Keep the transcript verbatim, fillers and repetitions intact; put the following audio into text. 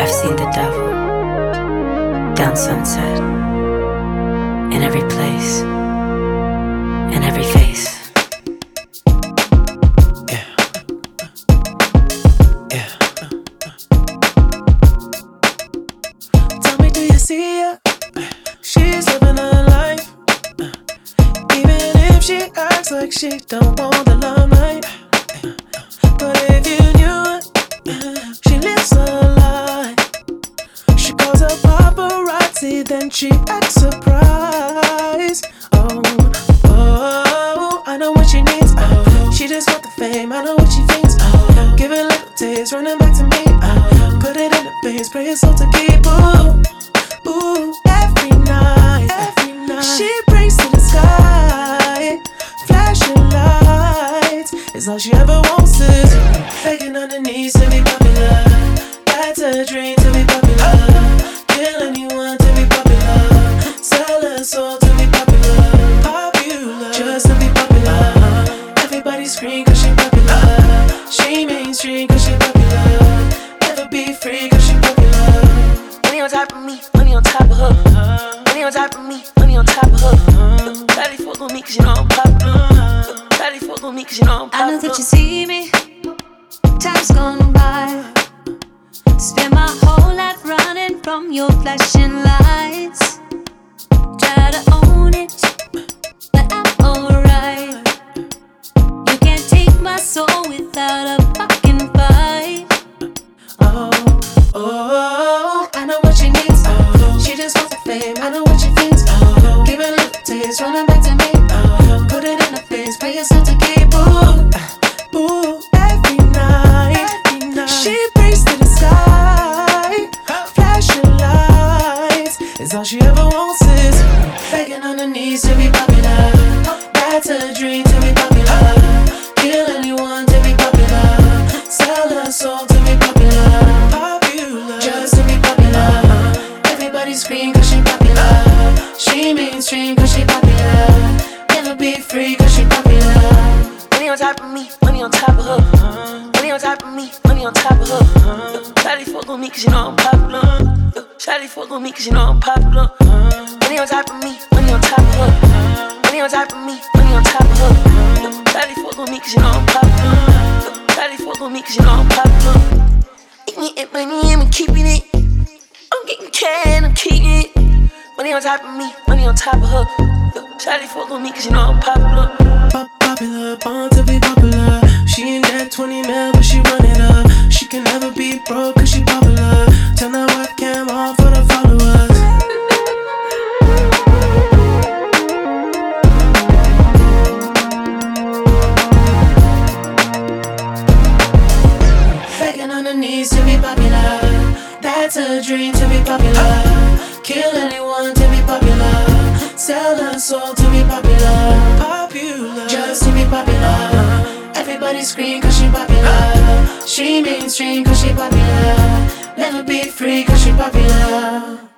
I've seen the devil down Sunset, in every place, in every face. Yeah. Yeah. Tell me, do you see her? She's living her life, even if she acts like she don't want the limelight. But if you knew it, she lives her life. She calls her paparazzi, then she acts surprised. Oh, oh, I know what she needs. Oh, she just want the fame, I know what she thinks. Oh, give it a little taste, running back to me. Oh, put it in the face, pray your soul to keep. Ooh, ooh, every night, every night. She prays to the sky, flashing lights. It's all she ever wants is begging on her knees to be popular. That's a dream, to be popular. Kill anyone to be popular. Sell her soul to be popular. Popular, just to be popular. Everybody scream cause she popular. She mainstream cause she popular. Never be free cause she popular. Money on top of me, money on top of her. Money on top of me, money on top of her. Daddy fuck with me cause you know I'm popular. Daddy fuck with me cause you know I'm popular. I know that you see me, time's gone by. Spend my whole life running from your flashing lights. Try to own it, but I'm alright. You can't take my soul without a fucking fight. Oh, oh, I know what she needs. Oh, she just wants the fame, I know what she thinks. Oh, give it a little taste, running back to me. Oh, put it in her face, pray yourself to keep. Ooh, ooh, every night, every night. She prays to the sky, flashing lights. It's all she ever wants is begging on her knees to be popular. That's a dream, to be popular. Kill anyone to be popular. Sell her soul to be popular. Popular, just to be popular. Everybody scream cause she popular. She mainstream cause she popular. Never be free cause she popular. Money on top of me, money on top of her. Money on top of me, money on top of her. Shawty fuck with me cause you know I'm popular. Shawty fuck with me cause you know I'm popular. Money on top of me, money on top of her. Money on top of me, money on top of her. Shawty fuck with me cause you know I'm popular. Shawty fuck with me cause you know I'm popular. Eating it, money, I'm keeping it. I'm getting can, I'm keeping it. Money on top of me, money on top of her. Shawty fuck with me cause you know I'm popular. Pop popular, born to be popular. She ain't that twenty mil, but she run it up. She can never be broke cause she popular. Turn that webcam on for the followers. Begging on her knees to be popular. That's a dream, to be popular. Kill anyone to be popular. Sell her soul to be popular. Popular, just to be popular. Everybody scream cause she popular. She mainstream cause she popular. Never be free cause she popular.